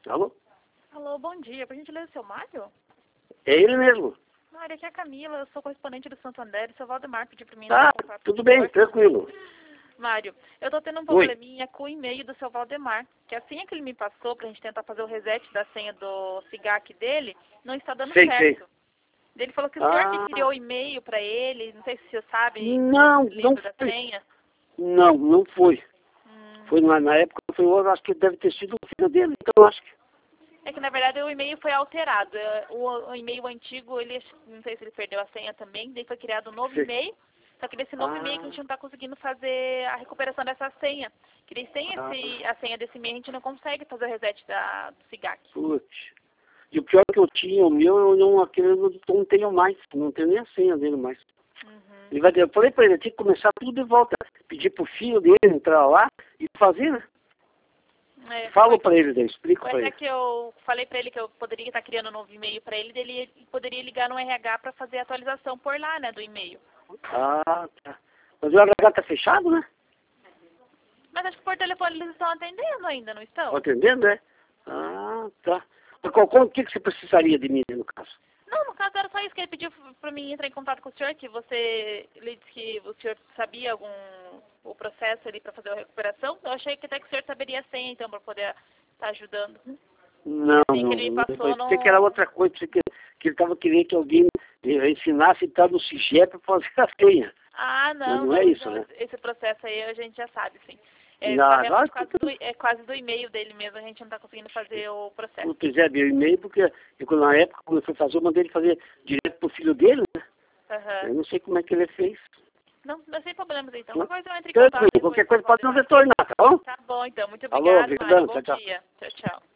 Alô? Alô, bom dia. Por gentileza, seu Mário? É ele mesmo. Mário, aqui é a Camila. Eu sou correspondente do Santander. O seu Valdemar pediu pra mim Tá, entrar em contato com tudo o bem, senhor. tranquilo. Mário, eu tô tendo um Oi. probleminha com o e-mail do seu Valdemar. Que a senha que ele me passou pra gente tentar fazer o reset da senha do SIGAC dele não está dando Sei. certo. Ele falou que o senhor que criou Ah, o e-mail pra ele. Não sei se o senhor sabe, não lembra da foi. senha. Não foi. Hum. Foi na época, eu acho que deve ter sido o filho dele, então eu acho que... É que na verdade o e-mail foi alterado. O e-mail antigo, ele não sei se ele perdeu a senha também, daí foi criado um novo Sei. e-mail. Só que nesse novo e-mail que a gente não está conseguindo fazer a recuperação dessa senha. Que daí sem a senha desse e-mail a gente não consegue fazer o reset do SIGAC. Putz. E o pior que eu tinha, o meu, aquele eu não tenho mais. Não tenho nem a senha dele mais. Uhum. Eu falei pra ele, eu tinha que começar tudo de volta. Pedir pro filho dele entrar lá e fazer, né? Falo pra ele, daí, explico pra Até ele. que eu falei pra ele que eu poderia estar criando um novo e-mail pra ele, ele poderia ligar no RH pra fazer a atualização por lá, né, do e-mail. Ah, tá. Mas o RH tá fechado, né? Mas acho que por telefone eles estão atendendo ainda, não estão? Tá atendendo, é? Ah, tá. Mas o que você precisaria de mim, no caso? Não, no caso era só isso que ele pediu pra mim entrar em contato com o senhor, que ele disse que o senhor sabia o processo ali pra fazer a recuperação. Eu achei que até que o senhor saberia a senha, então, pra poder estar ajudando. Não, Sim, que ele me passou Eu pensei que era outra coisa, pensei que ele estava querendo que alguém ensinasse a entrar no CIGEP para fazer a senha. Ah, Mas não, não é isso, né? esse processo aí a gente já sabe, sim. É, Não, tá agora realmente quase do e-mail dele mesmo, a gente não tá conseguindo fazer o processo. não quiser ver o e-mail, porque na época, quando eu fui fazer, eu mandei ele fazer direto pro filho dele, né? Aham. Eu não sei como é que ele fez. Não, mas sem problemas então. Não? Qualquer coisa eu entro em Tranquilo, contato depois qualquer com o coisa pode não Valdemar. retornar, tá bom? Tá bom, então. Muito Alô, obrigada, Mário. obrigado, Bom tchau, tchau. dia. Tchau, tchau.